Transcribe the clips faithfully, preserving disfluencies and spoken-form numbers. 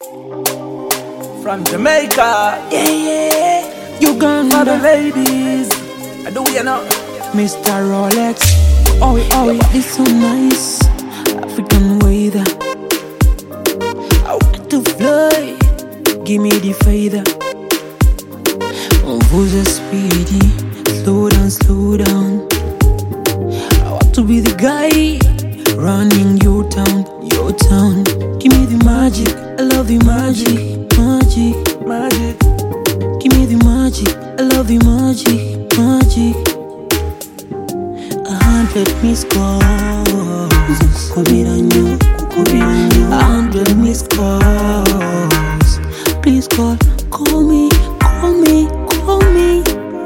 From Jamaica, Yeah, yeah, Uganda. for the ladies. I do you know. Mister Rolex. Oh, oh, this so nice. African weather. I want to fly. Give me the feather. Move the speedy. Slow down, slow down. I want to be the guy running your town, your town. Give me the magic. I love the magic. Magic, Magic, give me the magic. I love the magic, magic. A hundred missed calls. Kubiranyo, kubiranyo. A hundred missed calls. Please call, call me, call me, call me.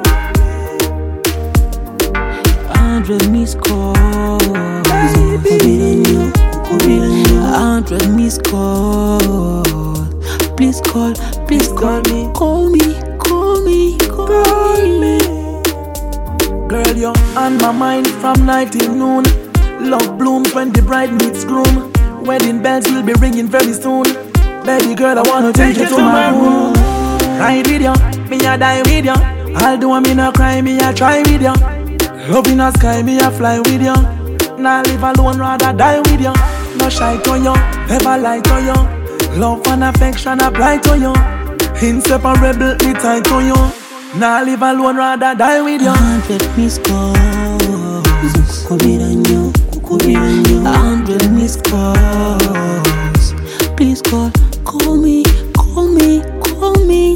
A hundred missed calls. Kubiranyo, kubiranyo. A hundred missed calls. Please call, please call me, call me, call me, call me. girl, you're on my mind from night till noon. Love blooms when the bride meets groom. Wedding bells will be ringing very soon. Baby girl, I wanna take you to my room. Ride with ya, me a die with ya. I'll do a me no cry, me a try with ya. Love in the sky, me a fly with ya. Nah live alone, rather die with ya. No shy to ya, ever lie to ya. Love and affection apply to you. Inseparable, me tied to you. Nah live alone, rather die with you. A hundred missed calls. Kubiranyo, kubiranyo. A hundred missed calls. Please call, call me, call me, call me.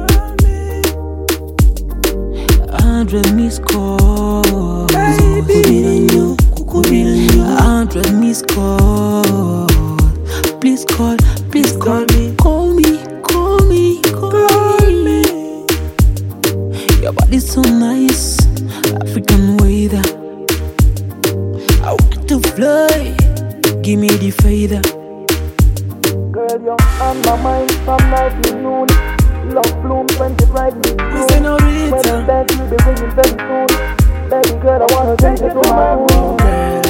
A hundred missed calls. Kubiranyo, kubiranyo. A hundred missed calls. Please call, please call me, call me, call me, call me. Your body's so nice, African weather. I want to fly, give me the feather. Girl, you're on my mind from night till noon. Love blooms when the bride meets groom. Senorita, when the bells will be ringing very soon. Baby girl, I wanna take you to my room. Girl,